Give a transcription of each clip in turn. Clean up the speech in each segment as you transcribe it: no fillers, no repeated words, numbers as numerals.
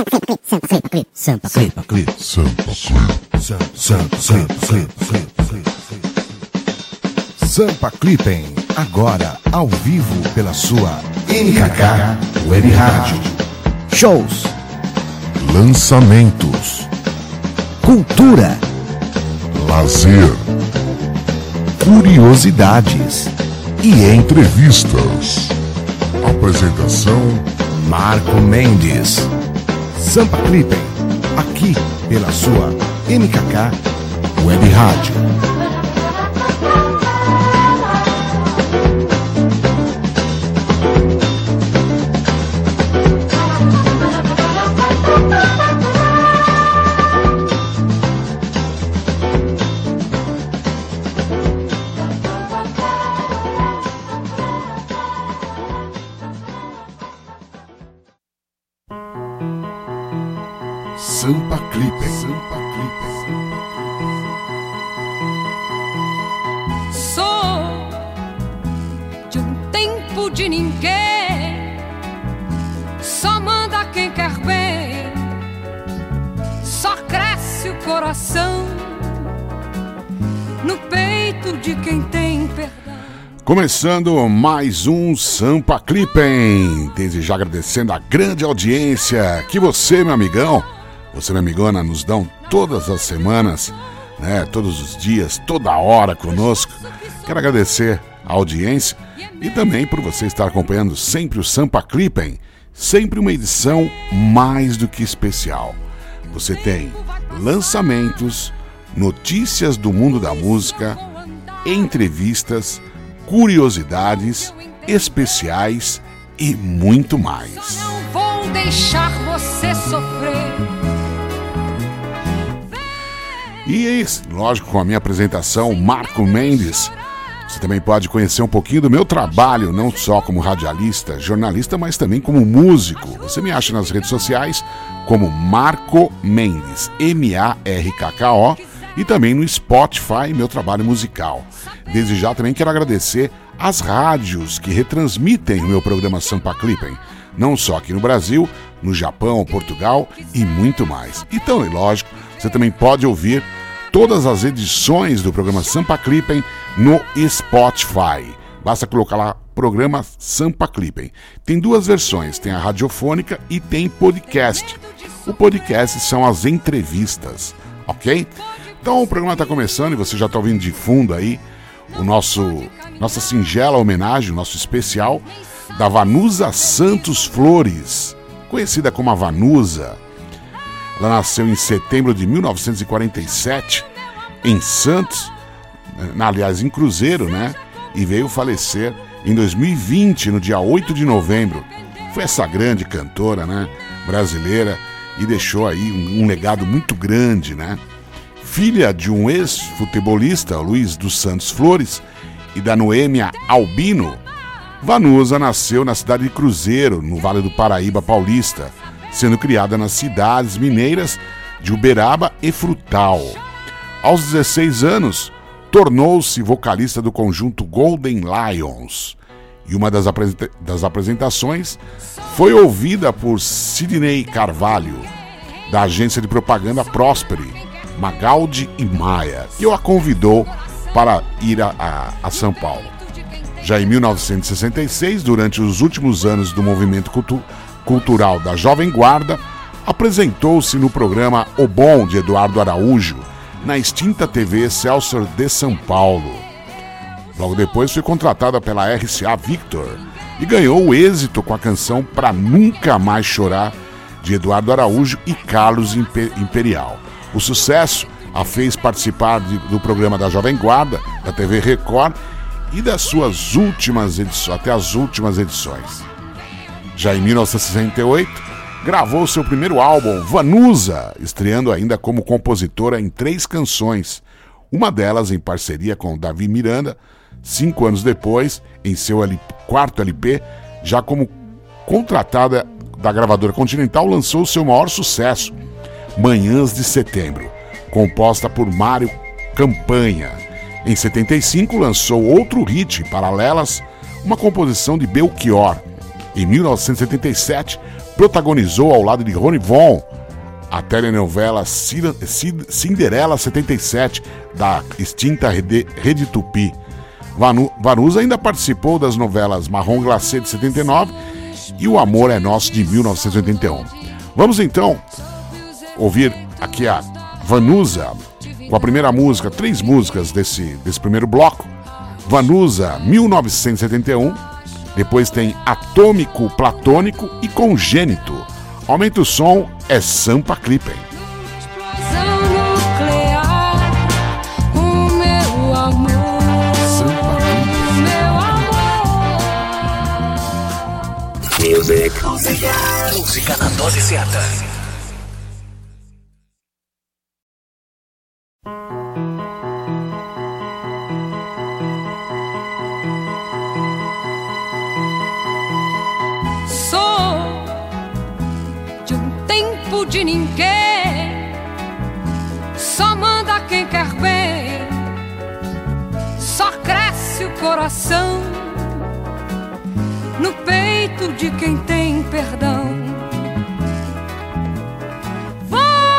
Sampa Clipping, agora ao vivo pela sua MKK Web Rádio. Shows, lançamentos, cultura, lazer, curiosidades e entrevistas. Apresentação: Marco Mendes. Sampa Clipping, aqui pela sua MKK Web Rádio. Sampa Clipping. Sou de um tempo de ninguém, só manda quem quer bem, só cresce o coração no peito de quem tem perdão. Começando mais um Sampa Clipping. Desde já agradecendo a grande audiência que você, meu amigão, você, minha amigona, nos dão todas as semanas, né? Todos os dias, toda hora conosco. Quero agradecer a audiência e também por você estar acompanhando sempre o Sampa Clipping, sempre uma edição mais do que especial. Você tem lançamentos, notícias do mundo da música, entrevistas, curiosidades, especiais e muito mais. Não vou deixar você sofrer. E, lógico, com a minha apresentação, Marco Mendes, você também pode conhecer um pouquinho do meu trabalho, não só como radialista, jornalista, mas também como músico. Você me acha nas redes sociais como Marco Mendes, M-A-R-K-K-O, e também no Spotify, meu trabalho musical. Desde já também quero agradecer às rádios que retransmitem o meu programa Sampa Clipping, não só aqui no Brasil, no Japão, Portugal e muito mais. Então, é lógico, você também pode ouvir todas as edições do programa Sampa Clipping no Spotify. Basta colocar lá programa Sampa Clipping. Tem duas versões, tem a radiofônica e tem podcast. O podcast são as entrevistas, ok? Então o programa está começando e você já está ouvindo de fundo aí nossa singela homenagem, o nosso especial da Vanusa Santos Flores, conhecida como a Vanusa. Ela nasceu em setembro de 1947 em Santos, aliás, em Cruzeiro, né? E veio falecer em 2020, no dia 8 de novembro. Foi essa grande cantora, né? Brasileira, e deixou aí um legado muito grande, né? Filha de um ex-futebolista, Luiz dos Santos Flores, e da Noêmia Albino, Vanusa nasceu na cidade de Cruzeiro, no Vale do Paraíba Paulista, sendo criada nas cidades mineiras de Uberaba e Frutal. Aos 16 anos, tornou-se vocalista do conjunto Golden Lions, e uma das apresentações foi ouvida por Sidney Carvalho, da agência de propaganda Prosperi, Magaldi e Maia, que a convidou para ir a São Paulo. Já em 1966, durante os últimos anos do movimento cultural da Jovem Guarda, apresentou-se no programa O Bom, de Eduardo Araújo, na extinta TV Excelsior de São Paulo. Logo depois foi contratada pela RCA Victor e ganhou o êxito com a canção Pra Nunca Mais Chorar, de Eduardo Araújo e Carlos Imperial. O sucesso a fez participar do programa da Jovem Guarda, da TV Record, e das suas últimas edições, até as últimas edições. Já em 1968, gravou seu primeiro álbum, Vanusa, estreando ainda como compositora em 3 canções, uma delas em parceria com Davi Miranda. 5 anos depois, em seu quarto LP, já como contratada da gravadora Continental, lançou seu maior sucesso, Manhãs de Setembro, composta por Mário Campanha. Em 75, lançou outro hit, Paralelas, uma composição de Belchior. Em 1977, protagonizou ao lado de Rony Von a telenovela Cinderela 77, da extinta Rede Tupi. Vanusa ainda participou das novelas Marrom Glacé de 79 e O Amor é Nosso de 1981. Vamos então ouvir aqui a Vanusa com a primeira música, 3 músicas desse primeiro bloco. Vanusa 1971, depois tem Atômico, Platônico e Congênito. Aumenta o som, é Sampa Clipping. Explosão nuclear, o meu amor, Sampa Clipping. meu amor. Música na dose certa. De ninguém, só manda quem quer bem, só cresce o coração no peito de quem tem perdão. Vou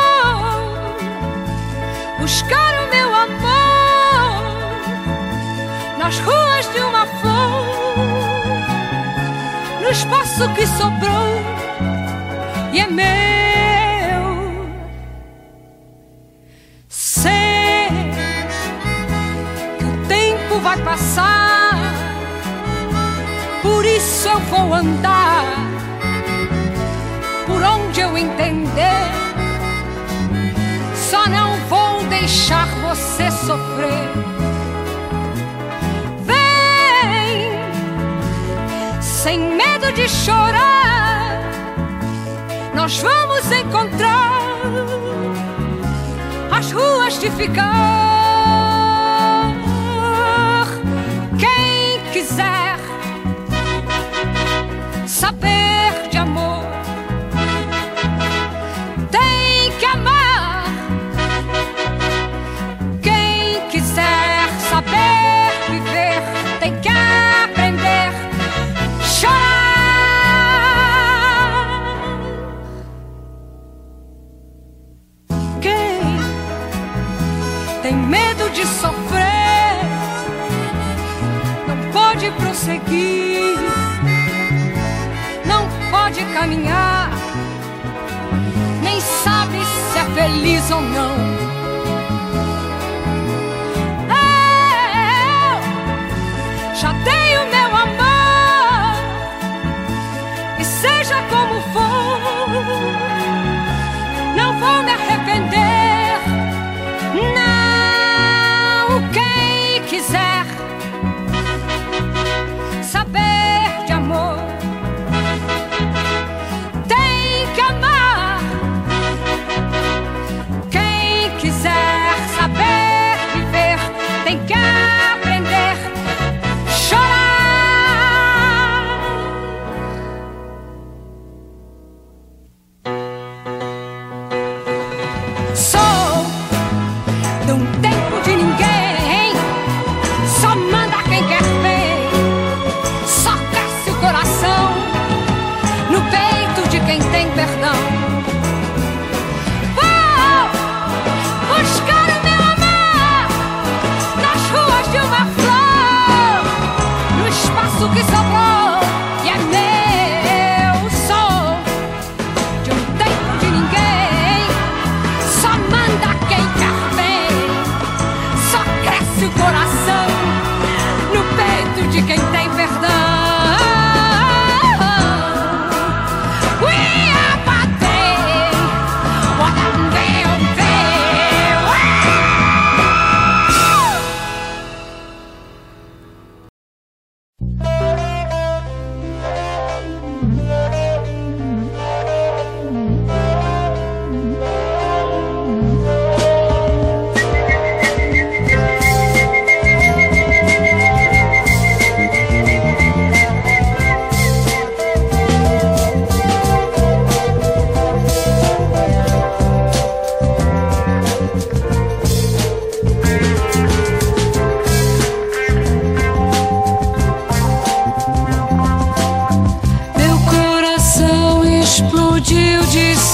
buscar o meu amor nas ruas de uma flor, no espaço que sobrou e é meu. Vai passar, por isso eu vou andar por onde eu entender. Só não vou deixar você sofrer. Vem, sem medo de chorar, nós vamos encontrar as ruas de ficar. Quiser saber de amor, tem que amar. Quem quiser saber viver, tem que aprender a chorar. Quem tem medo de sofrer pode prosseguir, não pode caminhar, nem sabe se é feliz ou não. Eu já dei o meu amor, e seja como for, não vou me arrepender. Não, quem quiser saber de amor, tem que amar. Quem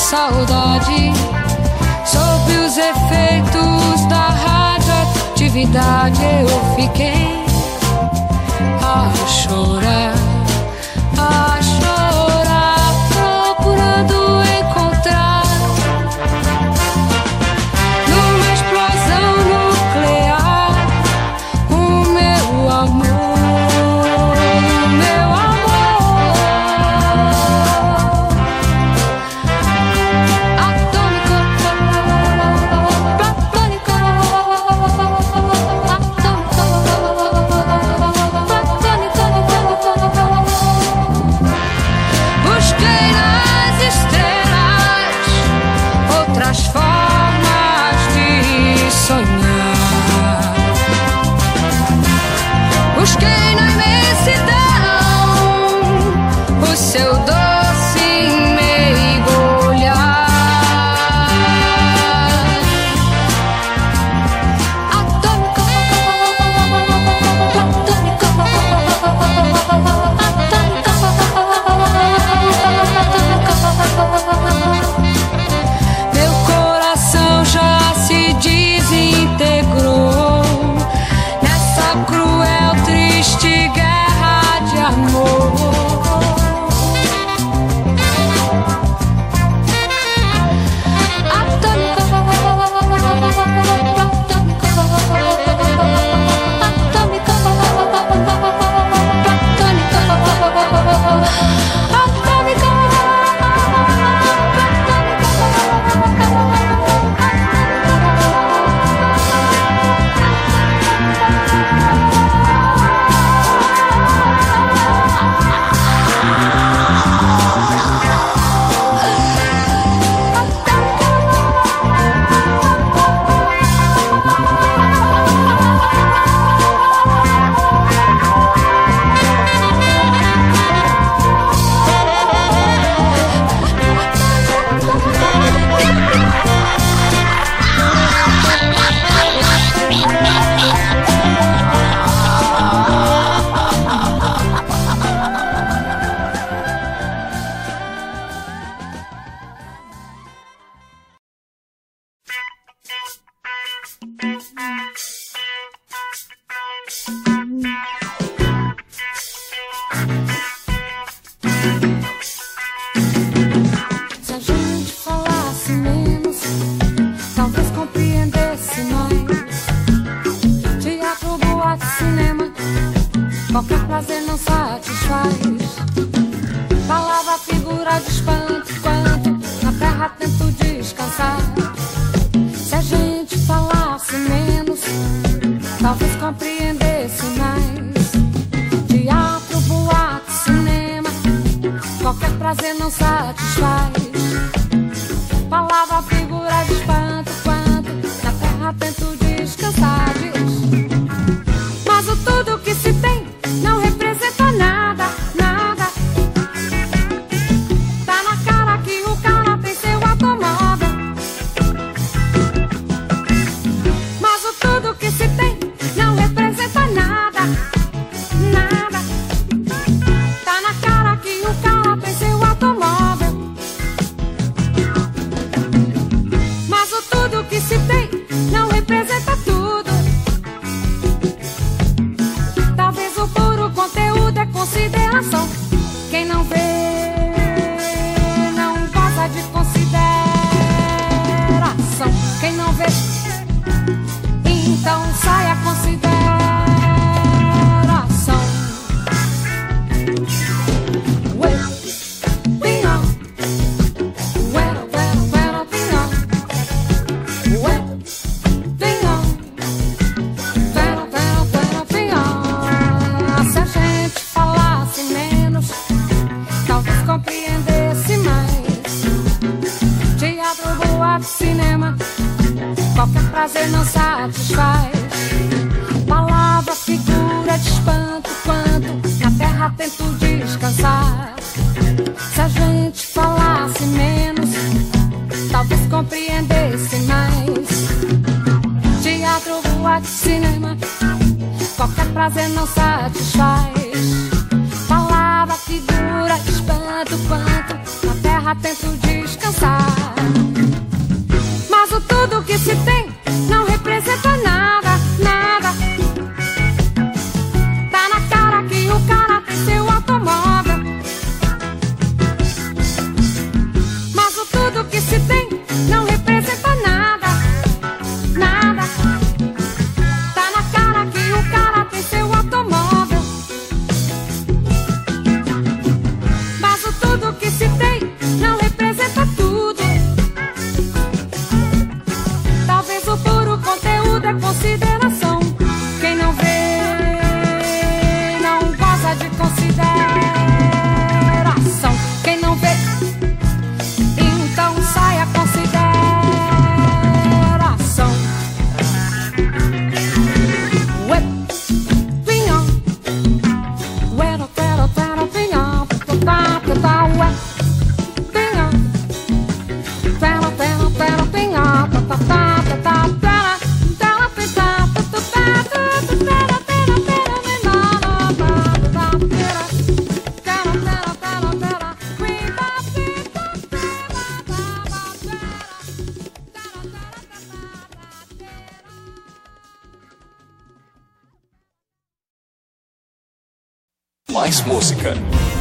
saudade. Sob os efeitos da radioatividade eu fiquei a chorar, procurando encontrar numa explosão nuclear o meu amor. Busquei na imensidão o seu doce e meigo olhar. Atômico, meu coração já se desintegrou nessa cruel, triste guerra de amor. Se a gente falasse menos, talvez compreendesse mais. Teatro, boate, cinema, qualquer prazer não satisfaz. Palavra, figura de espanto, quanto na terra tento descansar. Se a gente falasse menos, talvez compreendesse mais. Teatro, boate, cinema, qualquer prazer não satisfaz. Palavra, figura de espanto, quanto na terra tento descansar. Mas o tudo que se tem não representa nada, nada. Tá na cara que o cara tem seu automóvel. Mas o tudo que se tem não representa nada, nada. Tá na cara que o cara tem seu automóvel. Mas o tudo que se tem não representa tudo. Talvez o puro conteúdo é consideração. Quem não vê não gosta de consideração. Quem não vê, então sai a consideração. Se a gente falasse menos, talvez compreendesse mais. Teatro, boate, cinema, qualquer prazer não satisfaz. Palavra, figura de espanto, quanto na terra tento descansar. Se a gente falasse menos, talvez compreendesse mais. Teatro, boate, cinema, qualquer prazer não satisfaz. Palavra, figura de espanto, quanto na terra tento descansar. Mais música.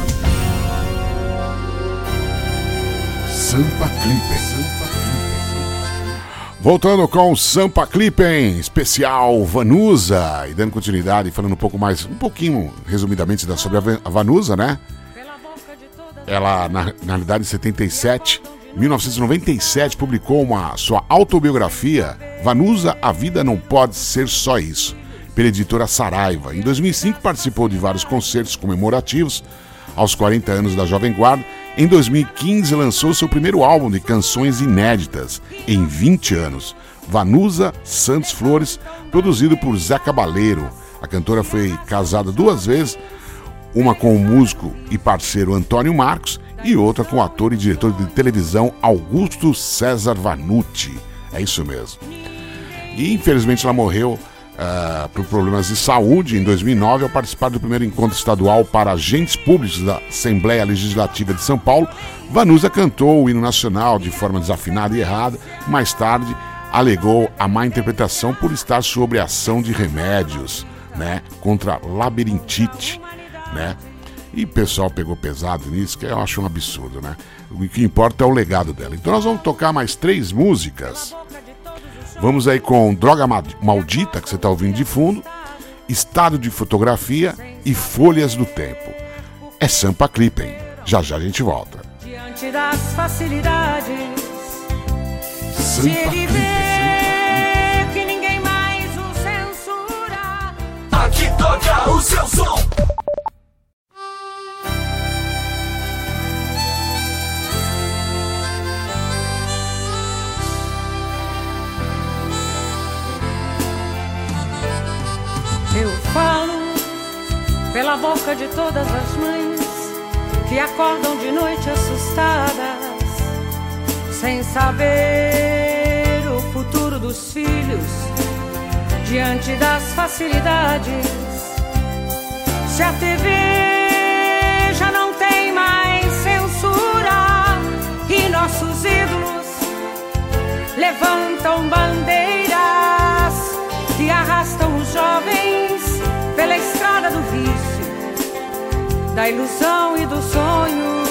Sampa Clipping. Voltando com o Sampa Clipping, especial Vanusa. E dando continuidade, falando um pouquinho, resumidamente, sobre a Vanusa, né? Ela, na realidade, em 1997, publicou sua autobiografia, Vanusa, A Vida Não Pode Ser Só Isso, pela editora Saraiva. Em 2005, participou de vários concertos comemorativos aos 40 anos da Jovem Guarda. Em 2015, lançou seu primeiro álbum de canções inéditas, em 20 anos, Vanusa Santos Flores, produzido por Zé Cabaleiro. A cantora foi casada 2 vezes, uma com o músico e parceiro Antônio Marcos e outra com o ator e diretor de televisão Augusto César Vanucci. É isso mesmo. E infelizmente ela morreu por problemas de saúde em 2009 ao participar do primeiro encontro estadual para agentes públicos da Assembleia Legislativa de São Paulo. Vanusa cantou o hino nacional de forma desafinada e errada. Mais tarde alegou a má interpretação por estar sob a ação de remédios, né, contra labirintite, né? E o pessoal pegou pesado nisso, que eu acho um absurdo, né? O que importa é o legado dela. Então nós vamos tocar mais 3 músicas. Vamos aí com Droga Maldita, que você está ouvindo de fundo, Estado de Fotografia e Folhas do Tempo. É Sampa Clipping. Já já a gente volta. Diante das facilidades, Sampa se ele vê que ninguém mais o censura. Aqui toca o seu som. Eu falo pela boca de todas as mães que acordam de noite assustadas, sem saber o futuro dos filhos, diante das facilidades. Se a TV já não tem mais censura e nossos ídolos levantam bandeiras que arrastam os jovens pela estrada do vício, da ilusão e do sonho.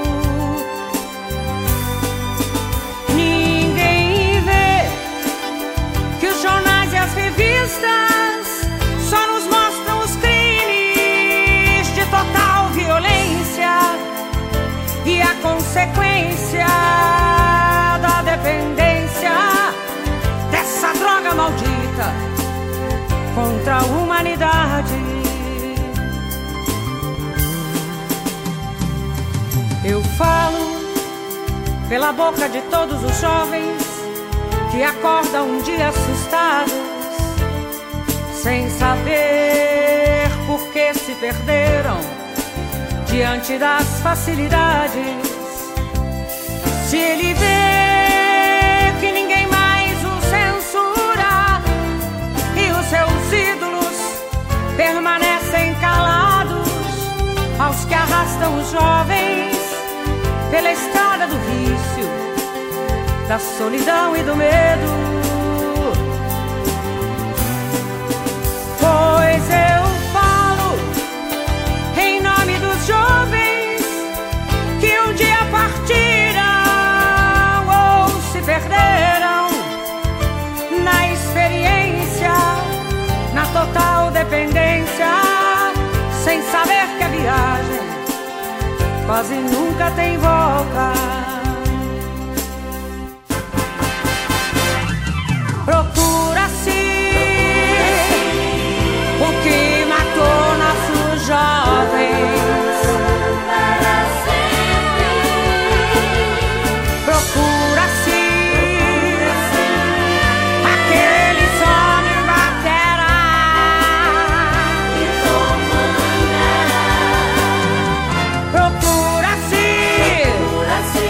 Ninguém vê que os jornais e as revistas só nos mostram os crimes de total violência e a consequência da dependência dessa droga maldita contra a humanidade. Eu falo pela boca de todos os jovens que acordam um dia assustados, sem saber por que se perderam diante das facilidades. Se ele vê que ninguém mais o censura e os seus ídolos permanecem calados, aos que arrastam os jovens pela estrada do vício, da solidão e do medo. Pois eu falo em nome dos jovens que um dia partiram ou se perderam na experiência, na total dependência, sem saber que a viagem quase nunca tem volta. Procura-se o que matou nossos jovens. Procura-se aqueles homens batera. Procura-se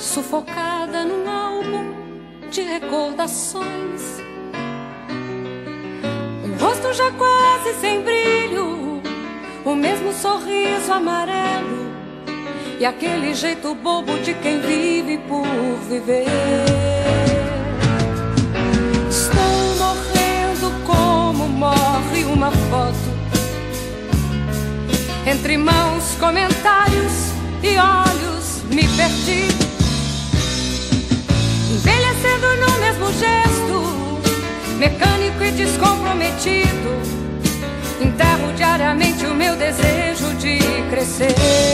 sufocada num álbum de recordações. Um rosto já quase sem brilho, o mesmo sorriso amarelo e aquele jeito bobo de quem vive por viver. Estou morrendo como morre uma foto, entre mãos, comentários e olhos me perdi, envelhecendo no mesmo gesto, mecânico e descomprometido. Enterro diariamente o meu desejo de crescer.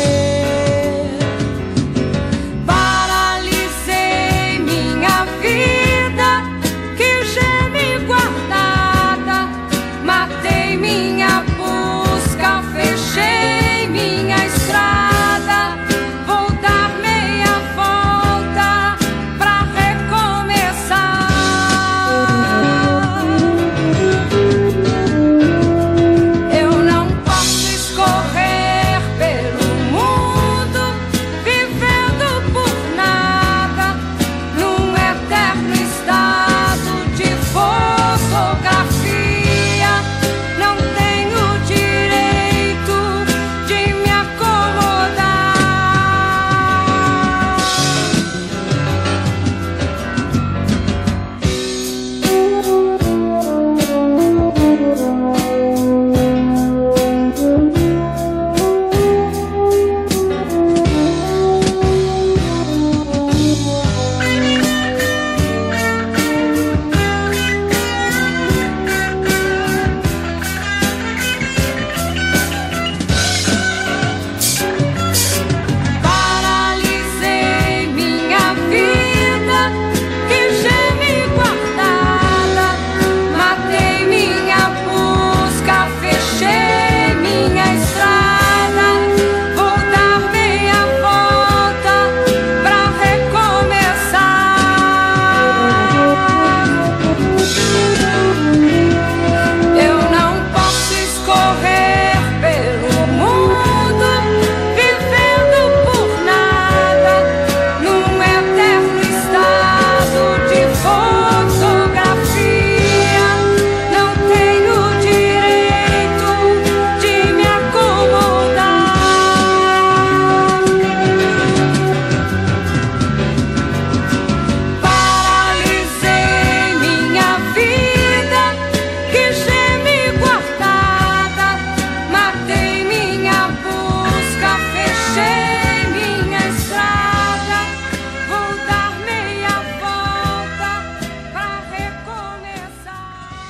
Paralisei minha vida, que geme guardada. Matei minha busca, fechei minha estrada. Vou dar meia volta pra recomeçar. Eu não posso escorrer pelo mundo, vivendo por nada, num eterno estado de fotografia. Não tenho direito de me acomodar. Paralisei minha vida, que geme guardada. Matei minha busca, fechei minha estrada. Vou dar meia volta pra recomeçar. Eu não posso escorrer pelo mundo, vivendo por nada, num eterno estado de fotografia. Não tenho direito de me acomodar. Paralisei minha vida, que geme guardada. Matei minha busca, fechei minha estrada. Vou dar meia volta pra recomeçar.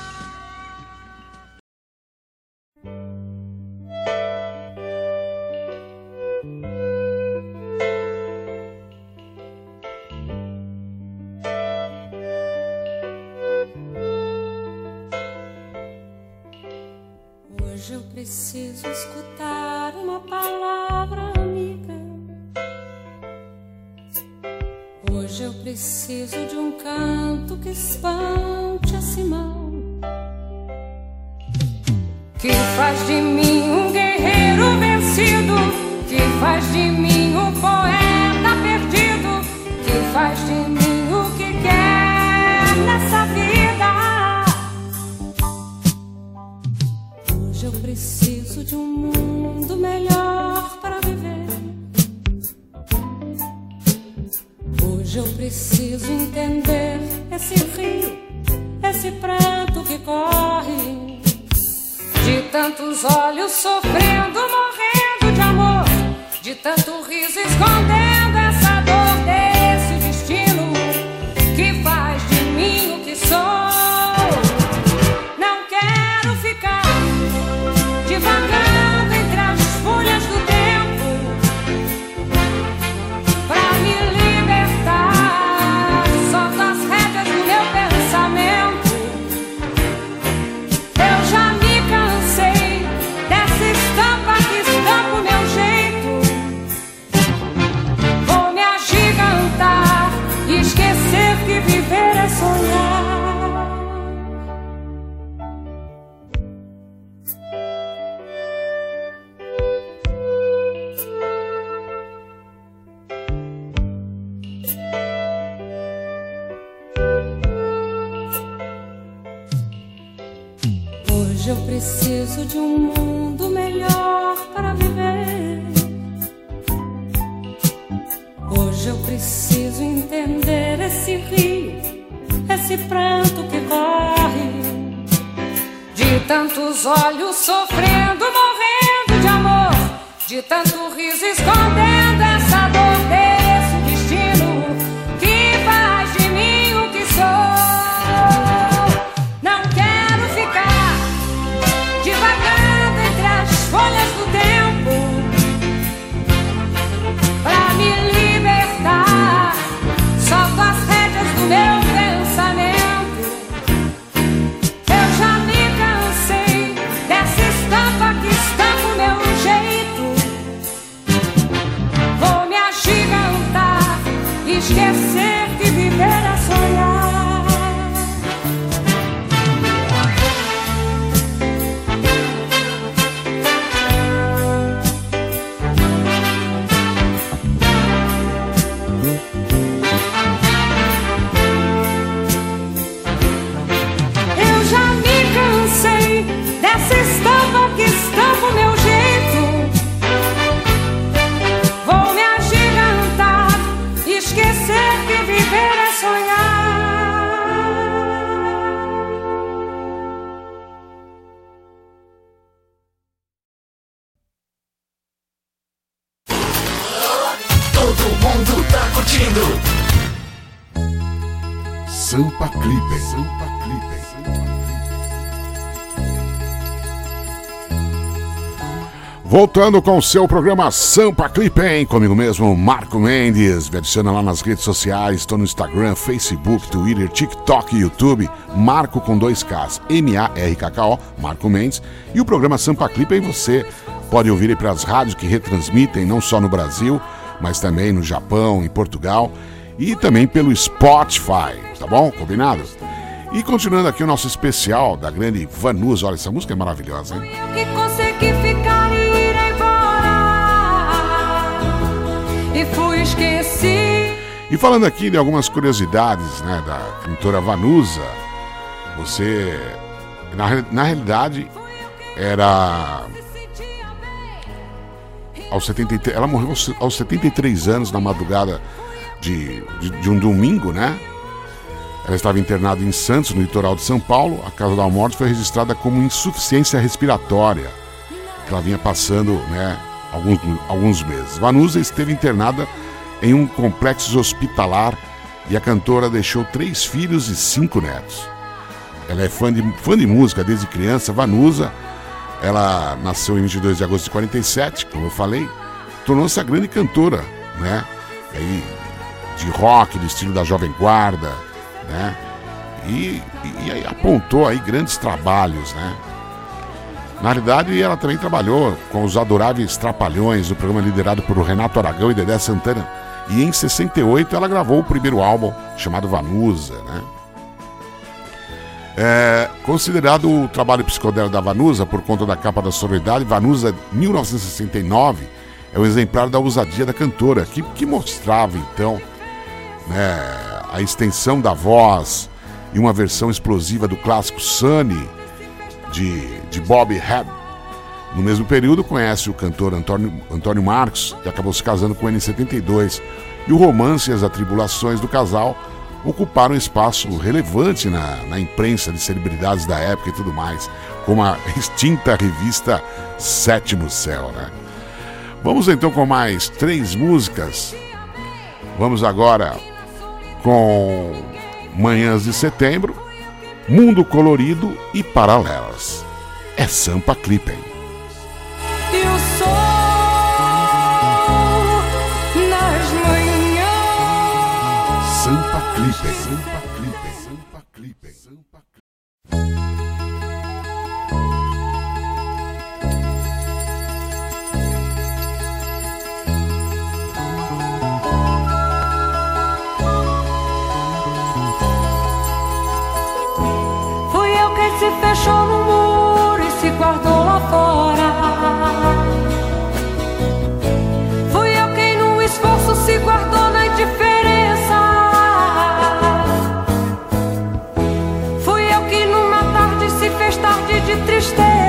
Hoje eu preciso escutar uma palavra amiga. Hoje eu preciso de um canto que espante esse mal, que faz de mim um guerreiro vencido, que faz de mim um poeta perdido, que faz de mim o que quer nessa vida. Hoje eu preciso de um mundo melhor para viver. Hoje eu preciso entender esse rio, esse pranto que corre, de tantos olhos sofrendo, morrendo de amor, de tanto riso escondendo essa dor desse destino que faz de mim o que sou. Não quero ficar divagando entre as folhas do tempo pra me libertar. Solto as rédeas do meu pensamento. Eu já me cansei dessa estampa que estampa o meu jeito. preciso de um mundo melhor para viver. Hoje eu preciso entender esse rio, esse pranto que corre, de tantos olhos sofrendo, morrendo de amor, de tanto riso escondendo essa dor desse destino que faz de mim o que sou. Não quero ficar divagando entre as folhas do tempo pra me libertar. Solto as rédeas do meu pensamento. Eu já me cansei dessa estampa que estampa o meu jeito. Vou me agigantar, esquecer que viver é sonhar. Eu já me cansei dessa estampa que estampa o meu jeito. Vou me agigantar, esquecer que viver é sonhar. Todo mundo tá curtindo. Sampa Clipping. Sampa Clipping. Voltando com o seu programa Sampa Clipping, comigo mesmo, Marco Mendes. Me adiciona lá nas redes sociais, estou no Instagram, Facebook, Twitter, TikTok e YouTube. Marco com 2 Ks, M-A-R-K-K-O, Marco Mendes. E o programa Sampa Clipping você pode ouvir aí para as rádios que retransmitem, não só no Brasil, mas também no Japão, em Portugal. E também pelo Spotify, tá bom? Combinado? E continuando aqui o nosso especial da grande Vanusa. Olha, essa música é maravilhosa, hein? Eu que consegui ficar e ir embora e fui esquecido. E falando aqui de algumas curiosidades, né, da cantora Vanusa, você, na realidade, era aos 73, ela morreu aos 73 anos na madrugada de um domingo, né? Ela estava internada em Santos, no litoral de São Paulo. A causa da morte foi registrada como insuficiência respiratória, que ela vinha passando, né, alguns meses. Vanusa esteve internada em um complexo hospitalar e a cantora deixou 3 filhos e 5 netos. Ela é fã de música desde criança. Vanusa, ela nasceu em 22 de agosto de 47, como eu falei, tornou-se a grande cantora, né, aí, de rock, do estilo da Jovem Guarda, né, e aí apontou aí grandes trabalhos, né. Na realidade, ela também trabalhou com os Adoráveis Trapalhões, o programa liderado por Renato Aragão e Dedé Santana, e em 68 ela gravou o primeiro álbum chamado Vanusa, né. Considerado o trabalho psicodélico da Vanusa por conta da capa da sonoridade, Vanusa 1969 é um exemplar da ousadia da cantora, que mostrava então, né, a extensão da voz e uma versão explosiva do clássico Sunny de Bob Hebb. No mesmo período conhece o cantor Antônio Marcos, que acabou se casando com ele em 72, e o romance e as atribulações do casal ocuparam um espaço relevante na imprensa de celebridades da época e tudo mais, como a extinta revista Sétimo Céu, né? Vamos então com mais 3 músicas. Vamos agora com Manhãs de Setembro, Mundo Colorido e Paralelas. É Sampa Clipping. E o sol nas manhãs. Sampa Clipping. Sampa Clipping. Sampa Clipping. Sampa Clipping. Se fechou no muro e se guardou lá fora. Fui eu quem no esforço se guardou na indiferença. Fui eu que numa tarde se fez tarde de tristeza.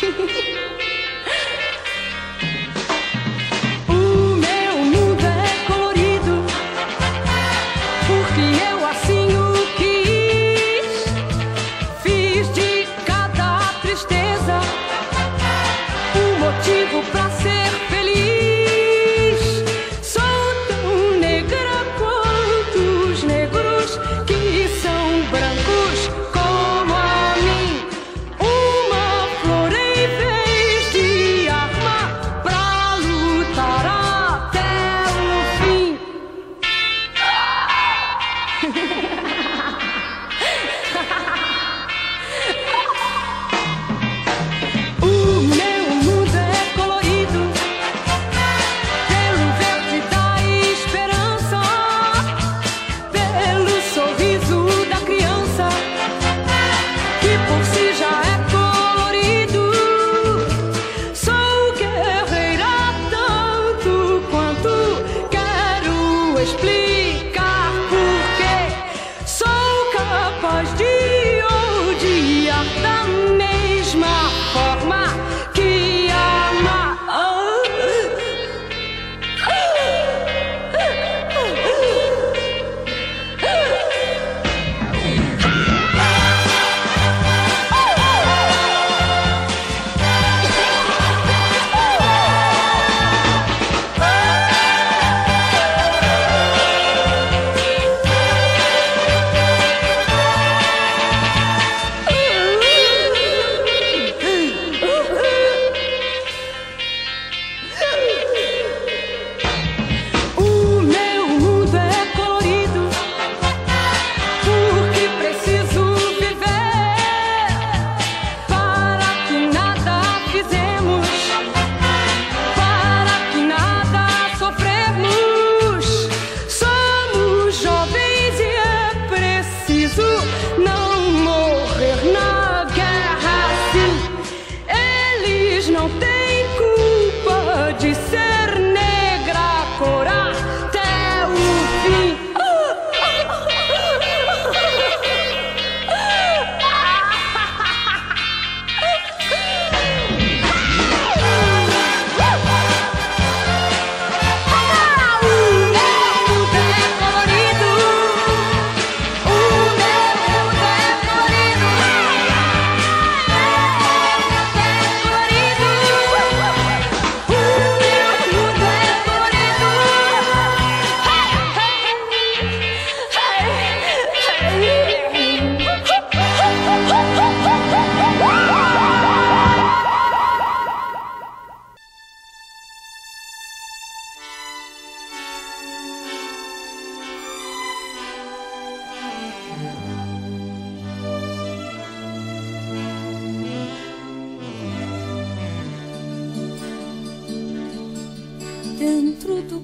Dentro do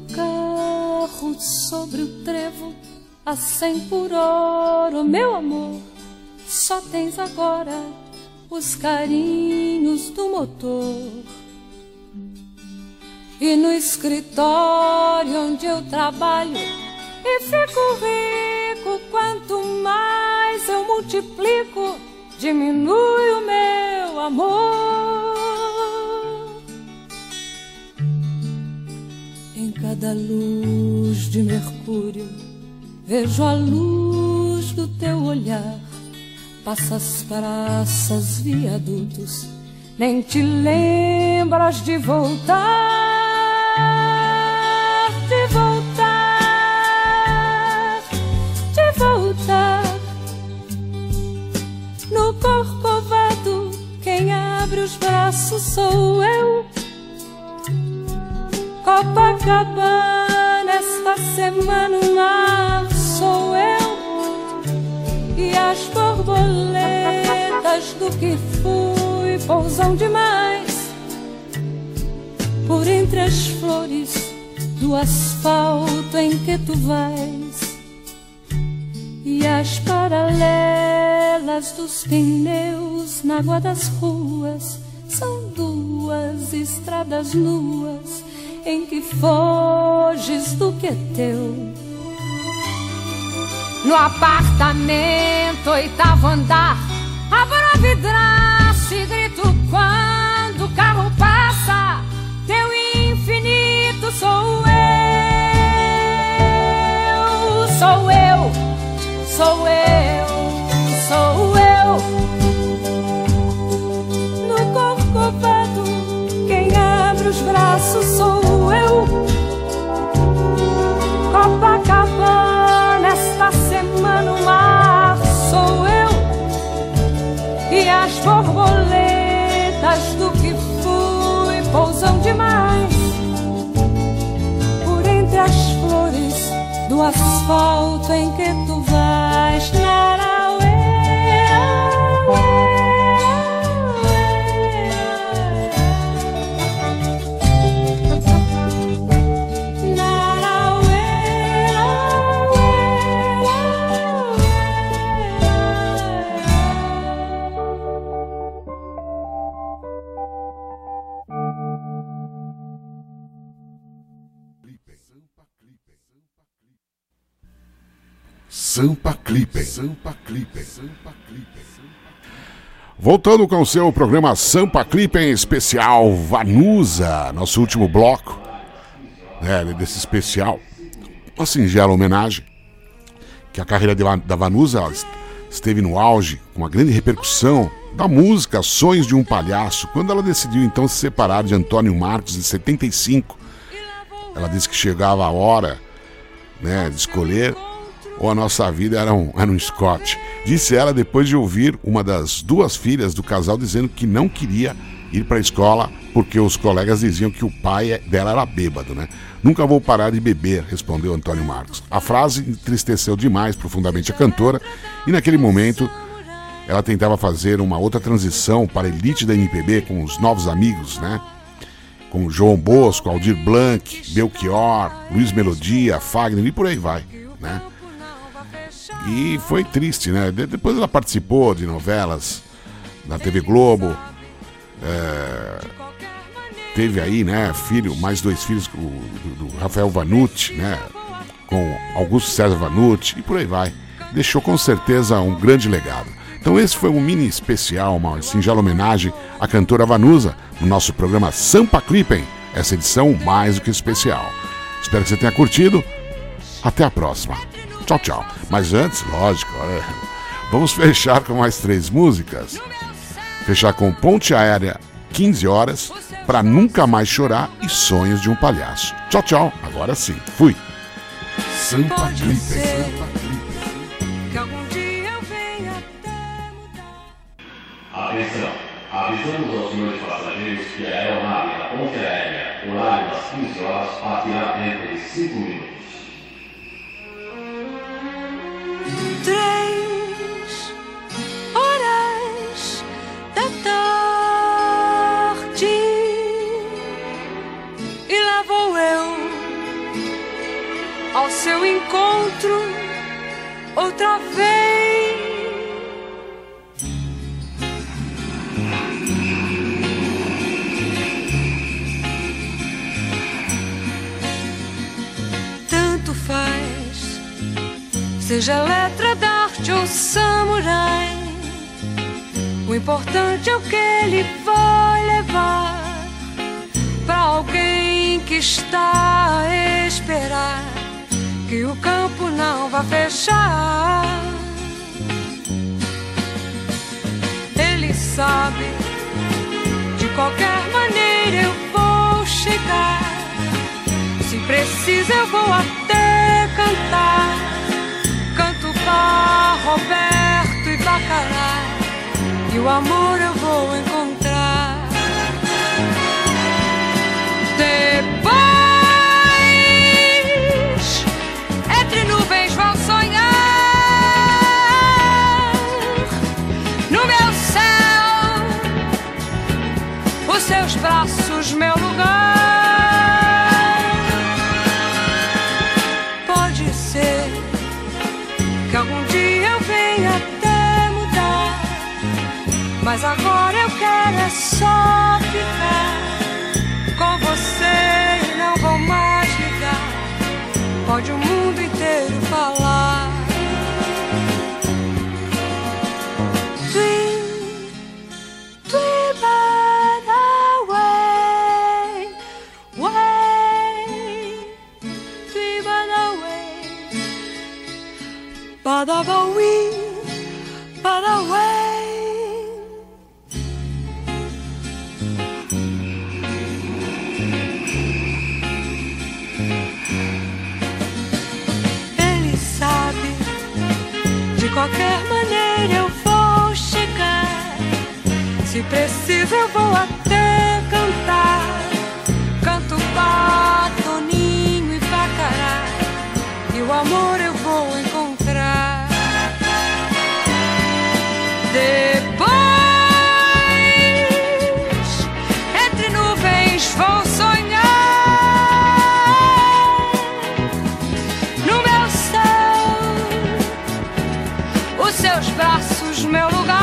carro, sobre o trevo, a 100 por hora, meu amor, só tens agora os carinhos do motor. E no escritório onde eu trabalho e fico rico, quanto mais eu multiplico, diminui o meu amor. Em cada luz de mercúrio vejo a luz do teu olhar. Passas praças, viadutos, nem te lembras de voltar, de voltar, de voltar. No Corcovado, quem abre os braços sou eu. Copacabana, esta semana sou eu. E as borboletas do que fui pousam demais por entre as flores do asfalto em que tu vais. E as paralelas dos pneus na água das ruas são duas estradas nuas em que foges do que é teu. No apartamento, 8º andar, abro a vidraça e grito quando palhaço sou eu. Copacabana, esta semana o mar sou eu. E as borboletas do que fui pousam demais por entre as flores do asfalto em que tu vais. Sampa Clipping. Voltando com o seu programa Sampa Clipping especial Vanusa, nosso último bloco, desse especial, uma singela homenagem, que a carreira da Vanusa esteve no auge, com uma grande repercussão da música Sonhos de um Palhaço, quando ela decidiu então se separar de Antônio Marcos em 75. Ela disse que chegava a hora, de escolher, ou a nossa vida era um Scott. Disse ela depois de ouvir uma das duas filhas do casal dizendo que não queria ir para a escola porque os colegas diziam que o pai dela era bêbado, Nunca vou parar de beber, respondeu Antônio Marcos. A frase entristeceu demais profundamente a cantora e naquele momento ela tentava fazer uma outra transição para a elite da MPB com os novos amigos, Com João Bosco, Aldir Blanc, Belchior, Luiz Melodia, Fagner e por aí vai, E foi triste, Depois ela participou de novelas na TV Globo, teve aí, mais dois filhos do Rafael Vanucci, com Augusto César Vanucci e por aí vai. Deixou com certeza um grande legado. Então esse foi um mini especial, uma singela homenagem à cantora Vanusa no nosso programa Sampa Clipping, essa edição mais do que especial. Espero que você tenha curtido. Até a próxima. Tchau, tchau. Mas antes, lógico, vamos fechar com mais 3 músicas. Fechar com Ponte Aérea, 15 horas, Pra Nunca Mais Chorar e Sonhos de um Palhaço. Tchau, tchau. Agora sim. Fui. Sampa Clipping. Atenção, avisamos aos senhores passageiros que a aeronave da Ponte Aérea, horário das 15 horas, partirá dentro de 5 minutos. 3 horas da tarde e lá vou eu ao seu encontro outra vez. Tanto faz, seja Eletra, Dart ou Samurai, o importante é o que ele vai levar pra alguém que está a esperar que o campo não vai fechar. Ele sabe, de qualquer maneira eu vou chegar. Se precisa eu vou até cantar. Canto para Roberto e Bacará, e o amor eu vou encontrar. Depois, entre nuvens vou sonhar. No meu céu, os seus braços, meu lugar. Pode ser que algum dia eu venha até mudar, mas agora eu quero é só ficar com você e não vou mais ligar. Pode o mundo inteiro falar. Dream, dream away, way, dream away, badabawi, badaway. Se preciso eu vou até cantar. Canto pato, ninho e pacará, e o amor eu vou encontrar. Depois, entre nuvens vou sonhar. No meu céu, os seus braços, meu lugar.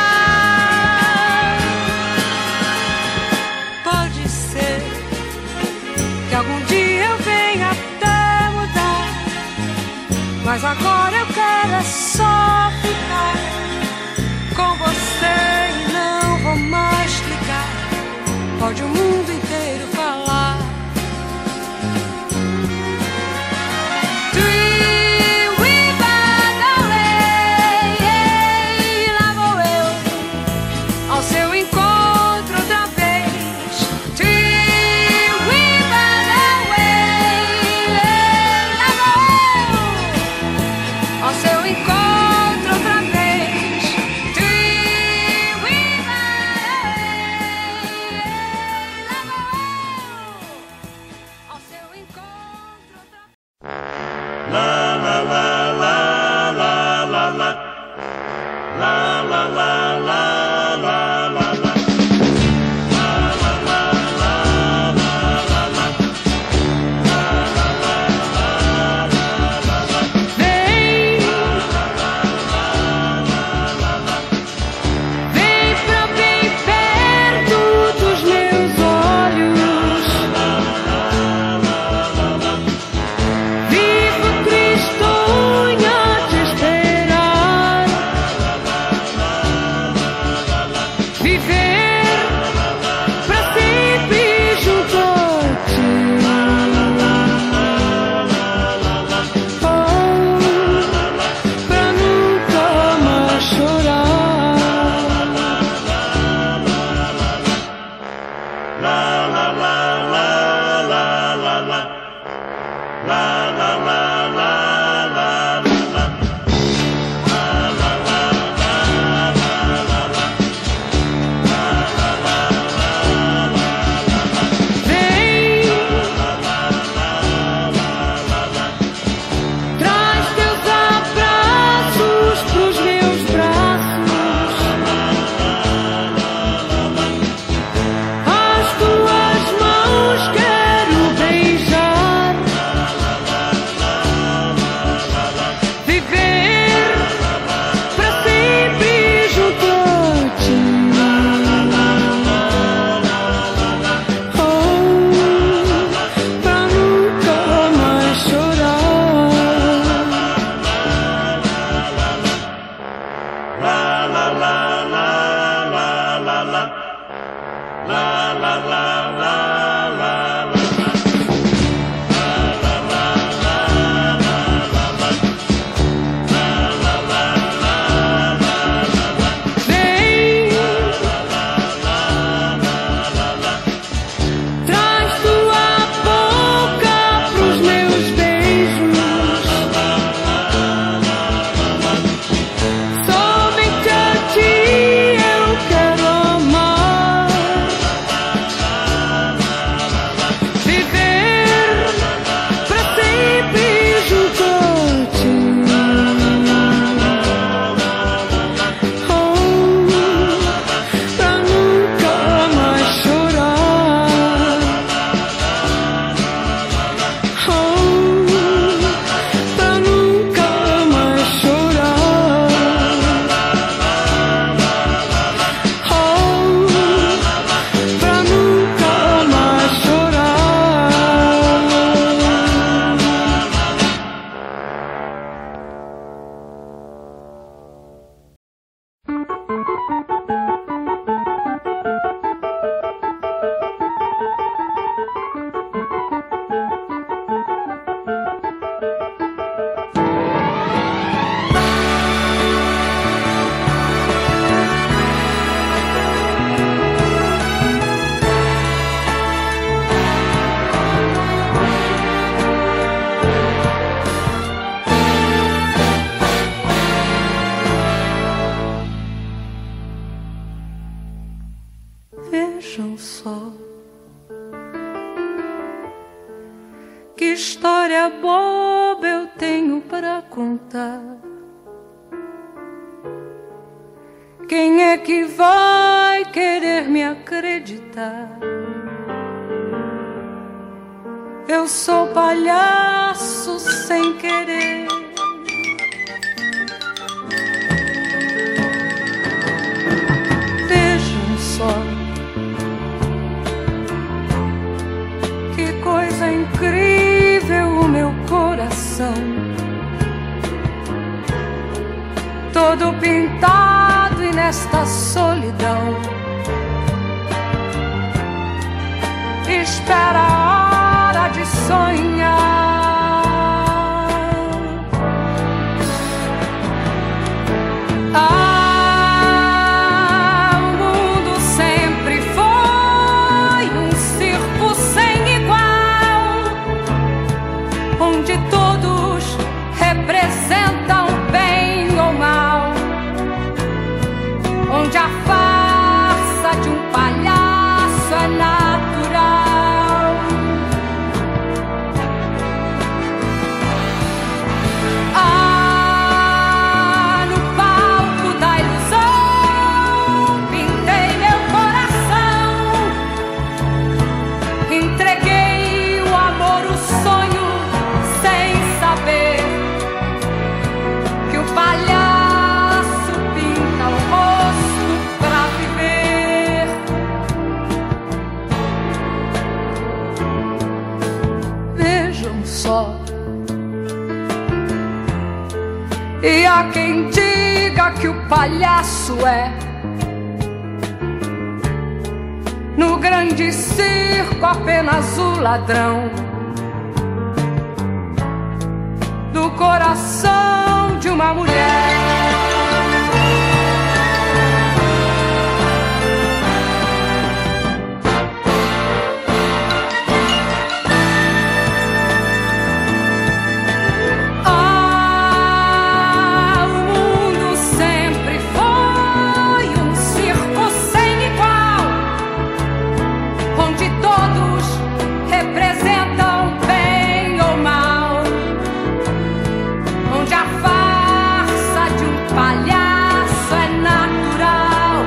Pode ser que algum dia eu venha até mudar, mas agora eu quero é só ficar com você e não vou mais ligar. Pode o mundo inteiro falar. Lá vou eu ao seu encontro outra vez. Lá vou eu ao seu encontro outra vez. Lá vou eu ao seu encontro outra vez. Vem pra bem perto dos meus olhos. Vivo tristonha a te esperar. Viver pra sempre junto a ti. Oh, pra nunca mais chorar. Vem, traz teus abraços pros meus braços. As tuas mãos quero beijar. Viver pra sempre junto a ti. Oh, pra nunca mais chorar. Vem, traz tua boca pros meus beijos. Somente a ti eu quero amar. Vejam só que história boba eu tenho pra contar. Quem é que vai querer me acreditar? Eu sou palhaço sem querer. Vejam só que coisa incrível o meu coração, todo pintado e nesta solidão espera a hora de sonhar. O mundo sempre foi um circo sem igual, onde todos representam bem ou mal, onde a farsa de um palhaço é natural. No palco da ilusão pintei meu coração, entreguei o amor, o sonho, sem saber que o palhaço pinta o rosto pra viver. Vejam só, e há quem diga que o palhaço é no grande circo apenas o ladrão do coração de uma mulher. O mundo sempre foi um circo sem igual, onde todos representam bem ou mal, onde a farsa de um palhaço é natural.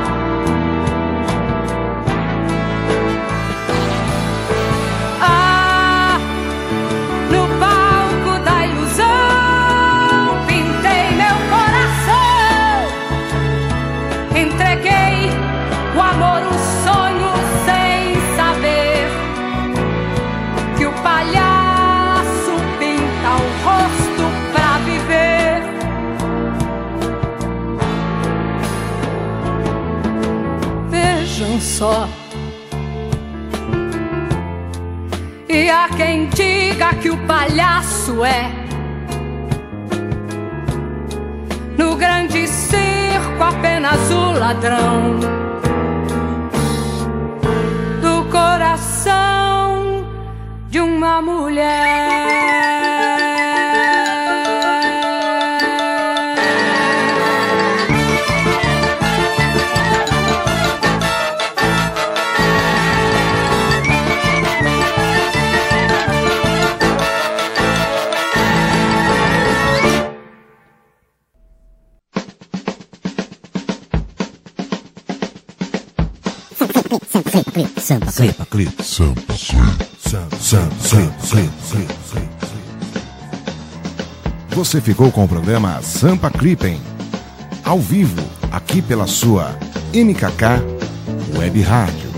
No palco da ilusão pintei meu coração, entreguei o amor, o sonho, sem saber que o palhaço pinta o rosto pra viver. Vejam só, e há quem diga que o palhaço é no grande circo apenas o ladrão do coração de uma mulher. Sampa Clip. Você ficou com o programa Sampa Clipping, ao vivo, aqui pela sua MKK Web Rádio.